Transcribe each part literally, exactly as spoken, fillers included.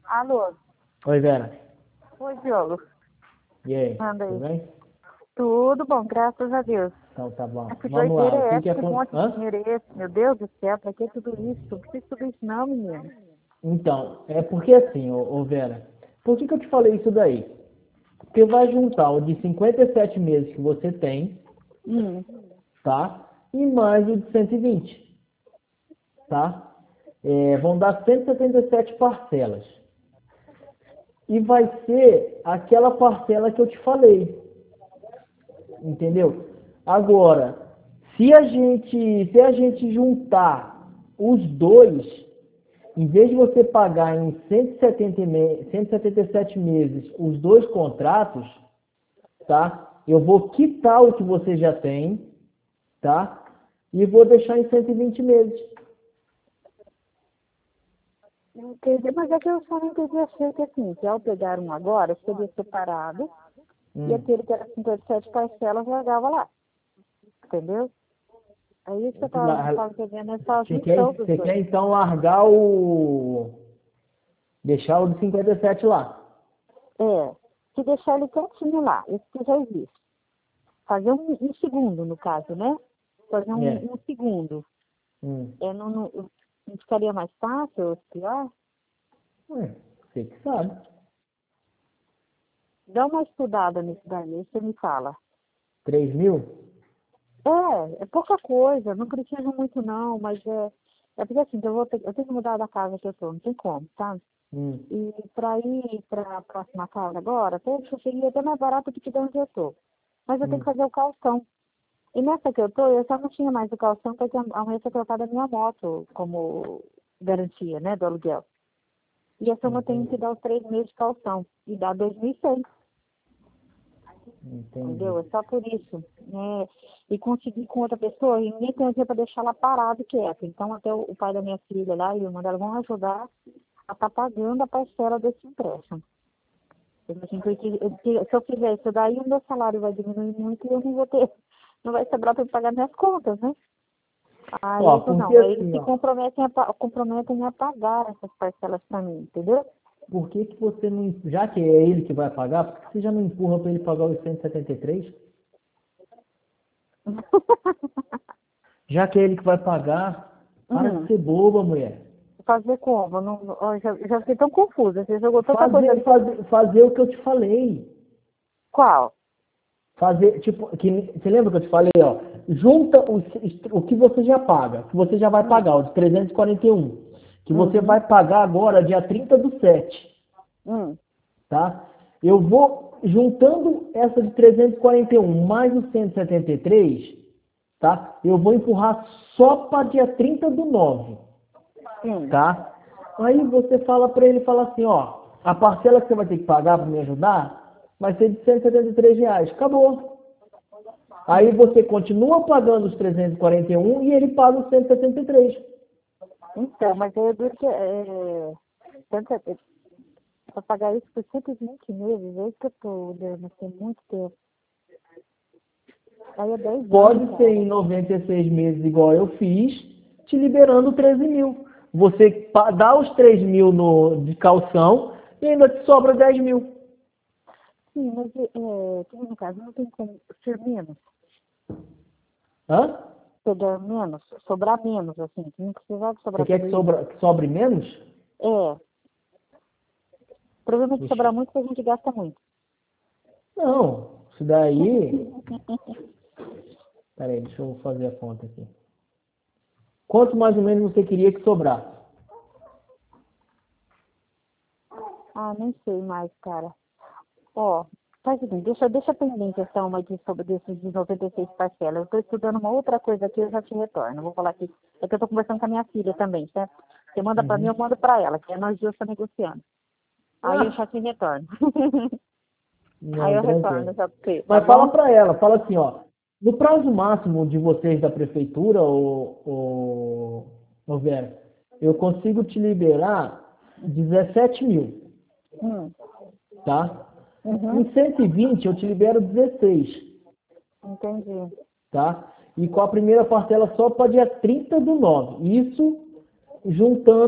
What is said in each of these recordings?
Alô? Oi, Vera. Oi, Diogo. E aí? Manda Tudo aí. bem? Tudo bom, graças a Deus. Então tá bom. Mas que Vamos lá. doideira O é que essa? que Que aconteceu? monte de Hã? dinheiro é esse? Meu Deus do céu, pra que tudo isso? Não precisa de tudo isso não, menino. Então, é porque assim, ô, ô Vera, por que que eu te falei isso daí? Porque vai juntar o de cinquenta e sete meses que você tem, Hum. tá? E mais o de cento e vinte, tá? É, vão dar cento e setenta e sete parcelas. E vai ser aquela parcela que eu te falei, entendeu? Agora, se a gente, se a gente juntar os dois, em vez de você pagar em cento e setenta, me- cento e setenta e sete meses os dois contratos, tá? Eu vou quitar o que você já tem, tá? E vou deixar em cento e vinte meses. Entendi, mas é que eu só não entendi, achei que assim, que ao pegar um agora, seria separado, e Hum. aquele que era cinquenta e sete parcelas largava lá, entendeu? É isso que eu tava, não La- tava entendendo, é só a Você quer, junção dos você dois. quer então largar o. Deixar o de cinquenta e sete lá. É, se deixar ele quietinho lá, isso que já existe. Fazer um, um segundo, no caso, né? Fazer um, É. um segundo. Hum. É, não, não, não ficaria mais fácil ou pior? Ué, você que sabe. Dá uma estudada nisso daí, aí você me fala. Três mil? É, é pouca coisa, não preciso muito não, mas é, é porque assim, eu, vou ter, eu tenho que mudar da casa que eu tô, não tem como, sabe? Hum. E para ir para a próxima casa agora, até eu seria até mais barato do que de onde eu tô. Mas eu tenho que Hum. fazer o calção. E nessa que eu tô, eu só não tinha mais o calção porque a mulher tinha colocado a minha moto como garantia, né, do aluguel. E essa eu tenho que Entendi. dar os três meses de calção. E dá dois mil e cem, Entendi. entendeu? É só por isso. Né? E conseguir com outra pessoa, e ninguém tem dinheiro para deixar ela parada e quieta. Então até o, o pai da minha filha lá e o irmão dela vão ajudar a estar pagando a parcela desse empréstimo. Eu, assim, porque eu- se eu fizer isso daí, o meu salário vai diminuir muito e eu não vou ter, não vai sobrar para pagar minhas contas, né? Aí Ó, ele falou, porque não, aí eles assim, se ó. comprometem a, pa- comprometem a pagar essas parcelas para mim, entendeu? Por que que você não. Já que é ele que vai pagar, por que você já não empurra para ele pagar os cento e setenta e três? Já que é ele que vai pagar, para de hum, ser boba, mulher. fazer como? Não, ó, já, já fiquei tão confusa. Você jogou tanta coisa Fazer, ali que eu... fazer, fazer o que eu te falei. Qual? Fazer, tipo, que, você lembra que eu te falei, ó? Junta o, o que você já paga, que você já vai Hum, pagar, o de trezentos e quarenta e um, que você uhum, vai pagar agora dia trinta do sete, hum, tá? Eu vou juntando essa de trezentos e quarenta e um mais o cento e setenta e três, tá? Eu vou empurrar só para dia trinta do nove, sim. tá? Aí você fala para ele, fala assim, ó, a parcela que você vai ter que pagar para me ajudar vai ser de cento e setenta e três reais. Acabou. Aí você continua pagando os trezentos e quarenta e um e ele paga os cento e setenta e três. Então, mas eu duro que é, para pagar isso por cento e vinte meses, é isso que eu tô olhando, tem muito tempo. Aí é dez anos, Pode ser cara. em noventa e seis meses, igual eu fiz, te liberando treze mil. Você pa- dá os três mil no, de calção e ainda te sobra dez mil. Sim, mas é, tem no caso, não tem como ser menos, Hã? pegar menos, sobrar menos, assim, não precisar de Você sobrar quer tudo que, isso. sobra, que sobre menos? É, provavelmente Ixi. sobrar muito porque a gente gasta muito. Não, isso daí. Peraí, deixa eu fazer a conta aqui. Quanto mais ou menos você queria que sobrasse? Ah, nem sei mais, cara. Ó, faz o seguinte, deixa, deixa pendente essa uma de, sobre desses de noventa e seis parcelas. Eu estou estudando uma outra coisa aqui, eu já te retorno. Vou falar aqui. É que eu estou conversando com a minha filha também, certo? Você manda para mim, Uhum. eu mando para ela, que é nós duas estamos negociando. Aí eu já Ah, te retorno. Aí não, eu tranquilo. retorno já pra você, tá Mas fala bom? para ela, fala assim, ó, no prazo máximo de vocês da prefeitura, ô, ô, ô Vera, eu consigo te liberar dezessete mil, Hum, tá? uhum, Em cento e vinte eu te libero dezesseis, entendi. tá? E com a primeira parcela só para dia trinta do nove. Isso juntando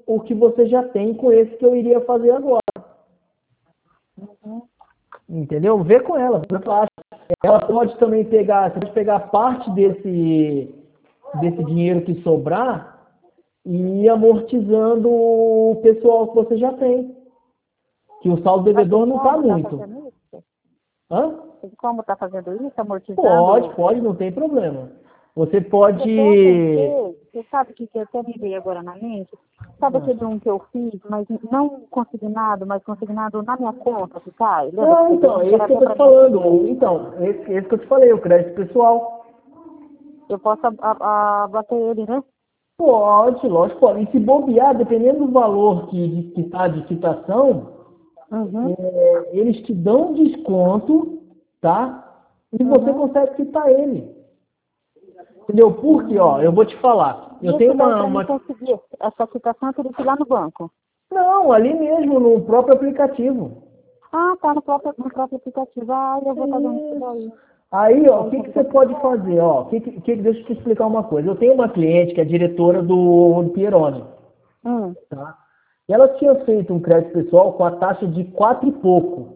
o que você já tem com esse que eu iria fazer agora. Uhum. Entendeu? Vê com ela. Ela pode também pegar, você pode pegar parte desse, desse dinheiro que sobrar e ir amortizando o pessoal que você já tem. Que o saldo Mas devedor tem não está como tá muito. fazendo isso? Hã? Tem como tá fazendo isso, amortizando? Pode, pode, não tem problema. Você pode. Eu até pensei, você sabe o que, que eu até me veio agora na mente? Sabe Ah. aquele um que eu fiz, mas não consignado, mas consignado na minha conta que cai? Lembra Não, que então, você esse era que eu até tô te pra falando. mim? Então, esse, esse que eu te falei, o crédito pessoal. Eu posso a- a- abater ele, né? Pode, lógico, pode. E se bobear, dependendo do valor que que está de quitação, Uhum, é, eles te dão um desconto, tá? E você uhum. consegue quitar ele. Entendeu? Porque, ó, eu Hum. vou te falar. Eu tenho Isso daí uma, para mim uma... conseguir essa quitação eu teria que ir lá no banco. Não, ali mesmo, no próprio aplicativo. Ah, tá no próprio, no próprio aplicativo. Ah, eu vou fazer isso Isso. daí. Aí, ó, o Aí que, você que fica você assim. pode fazer? Ó, que, que, que- deixa eu te explicar uma coisa. Eu tenho uma cliente que é diretora do, do Pieroni, Hum, tá? E ela tinha feito um crédito pessoal com a taxa de quatro e pouco,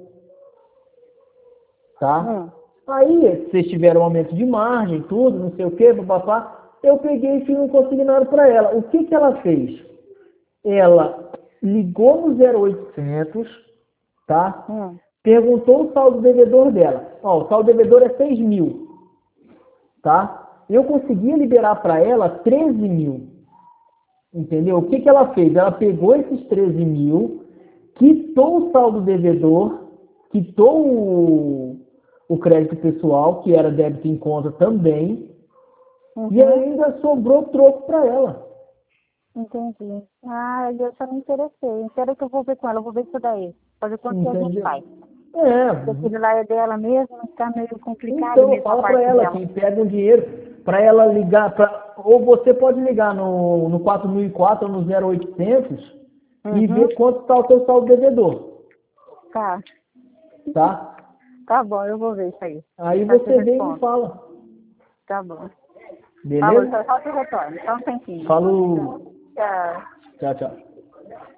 tá? hum. Aí, vocês tiveram um aumento de margem, tudo, não sei o quê, papapá. Eu peguei e fiz um consignado para ela. O que, que ela fez? Ela ligou no zero oitocentos, tá? Hum, Perguntou o saldo devedor dela. Ó, o saldo devedor é seis mil, tá? Eu conseguia liberar para ela treze mil, entendeu? O que, que ela fez? Ela pegou esses treze mil, quitou o saldo devedor, quitou o, o crédito pessoal, que era débito em conta também, e uhum. ainda sobrou troco para ela. Entendi. Ah, eu já me interessei. Espera que eu vou ver com ela, eu vou ver isso daí. Fazer quanto que a gente Entendeu? faz. Porque É, aquele lá é dela mesmo, está meio complicado então mesmo a fala para parte ela dela. que pega um dinheiro para ela ligar, pra, ou você pode ligar no, no quatro mil e quatro ou no zero oitocentos e Uhum. ver quanto está o teu saldo devedor, Tá. tá? Tá bom, eu vou ver isso aí. Aí Tá te você vem e me respondo. fala, Tá bom. Falou, beleza? só só te retorno. Só um tempinho. Falou, Tchau. tchau, tchau.